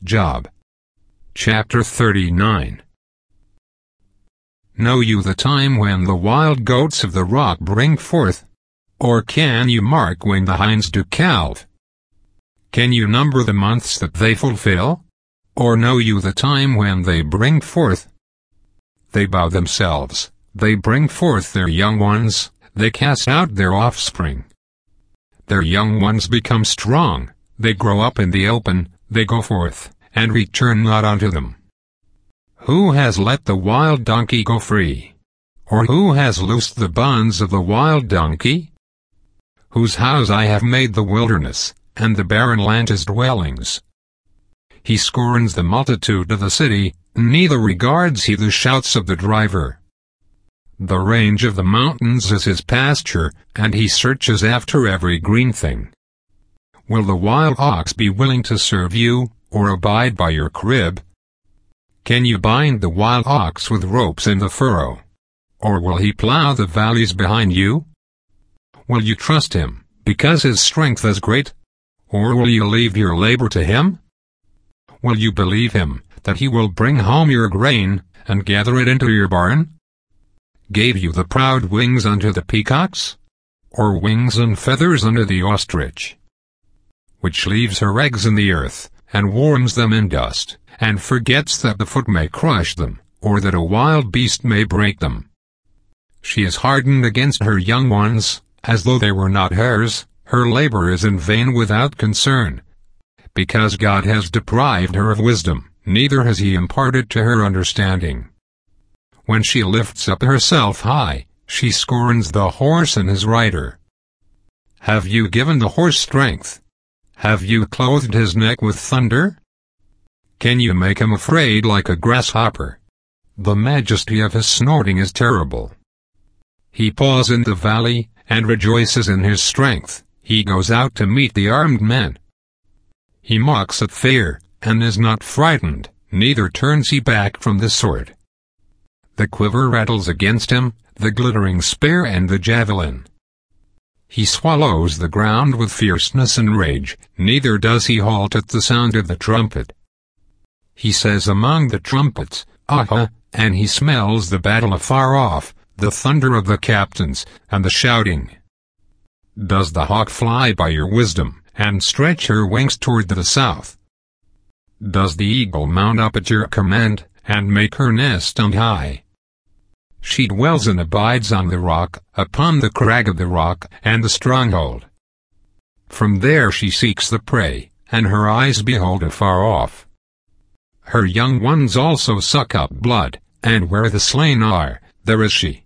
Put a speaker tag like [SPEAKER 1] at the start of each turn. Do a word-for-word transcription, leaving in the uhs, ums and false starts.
[SPEAKER 1] Job. Chapter thirty-nine. Know you the time when the wild goats of the rock bring forth? Or can you mark when the hinds do calve? Can you number the months that they fulfill? Or know you the time when they bring forth? They bow themselves, they bring forth their young ones, they cast out their offspring. Their young ones become strong, they grow up in the open, they go forth, and return not unto them. Who has let the wild donkey go free? Or who has loosed the bonds of the wild donkey? Whose house I have made the wilderness, and the barren land his dwellings. He scorns the multitude of the city, neither regards he the shouts of the driver. The range of the mountains is his pasture, and he searches after every green thing. Will the wild ox be willing to serve you, or abide by your crib? Can you bind the wild ox with ropes in the furrow? Or will he plow the valleys behind you? Will you trust him, because his strength is great? Or will you leave your labor to him? Will you believe him, that he will bring home your grain, and gather it into your barn? Gave you the proud wings unto the peacocks? Or wings and feathers unto the ostrich? Which leaves her eggs in the earth, and warms them in dust, and forgets that the foot may crush them, or that a wild beast may break them. She is hardened against her young ones, as though they were not hers, her labor is in vain without concern. Because God has deprived her of wisdom, neither has he imparted to her understanding. When she lifts up herself high, she scorns the horse and his rider. Have you given the horse strength? Have you clothed his neck with thunder? Can you make him afraid like a grasshopper? The majesty of his snorting is terrible. He paws in the valley, and rejoices in his strength. He goes out to meet the armed men. He mocks at fear, and is not frightened, neither turns he back from the sword. The quiver rattles against him, the glittering spear and the javelin. He swallows the ground with fierceness and rage, neither does he halt at the sound of the trumpet. He says among the trumpets, Aha, and he smells the battle afar off, the thunder of the captains, and the shouting. Does the hawk fly by your wisdom, and stretch her wings toward the south? Does the eagle mount up at your command, and make her nest on high? She dwells and abides on the rock, upon the crag of the rock, and the stronghold. From there she seeks the prey, and her eyes behold afar off. Her young ones also suck up blood, and where the slain are, there is she.